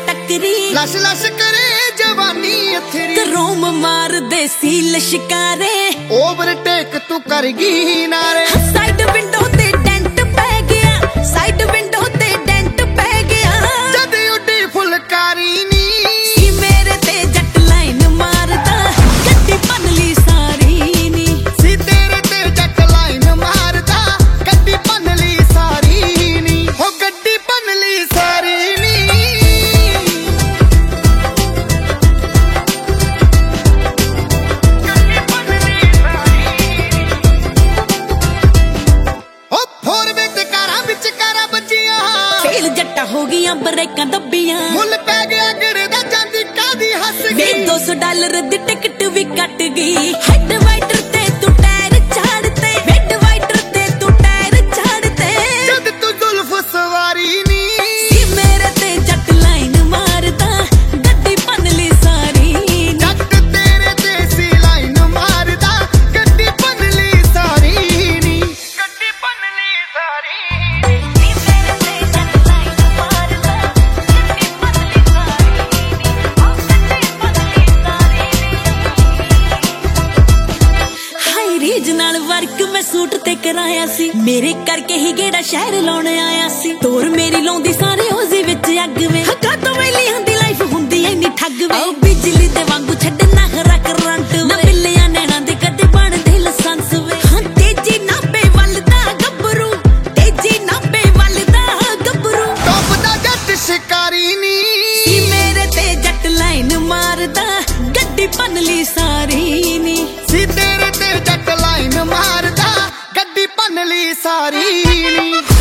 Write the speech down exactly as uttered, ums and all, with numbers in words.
टकरी lush lush करे जवानी अथरी रोम मार दे सी लश्कारे ओवरटेक तू करगी नारे साइड विंडो ते डेंट पै गया साइड विंडो ते डेंट पै गया जद उड्डी फुलकारी नी सी मेरे ते जट लाइन मारदा गड्डी पनली सारी नी सी तेरे ते जट लाइन मारदा गड्डी पनली सारी नी हो गड्डी पनली सारी नी जट्टा हो गया ब्रेकां दब्बियां मुल पै गया गिरदा जांदी कादी हस गई दो सौ डॉलर दी टिकट भी कट गई हेड वाइटर ते तू टायर झाड़ते हेड वाइटर ते तू टायर झाड़ते जद तू जुल्फ सवारी नी सी मेरे ते जट लाइन मारदा गड्डी पनली सारी जट तेरे ते सी लाइन मारदा गड्डी पनली सारी नी गड्डी पनली सारी रीजनल वर्क मैं सूट ते कराया सी मेरे करके ही गेड़ा शहर लाउण आया सी तोर मेरी लाउंदी सारे ओज़ी विच अग वे हक्का तो वेली हुंदी लाइफ हुंदी इन्नी ठग वे बिजली दे वांगू छड्डना हरा करंट ना बिल्लियां नैना दे कदे बनदे लाइसेंस वे हां तेजी नापे वलदा गब्बरू तेजी नापे वलदा गब्बरू टॉप दा जट शिकारी नी सी मेरे ते जट लाइन मारदा गड्डी पनली सारी नी सी तेरे ते जट लाइन मारदा गड्डी पनली सारी नी।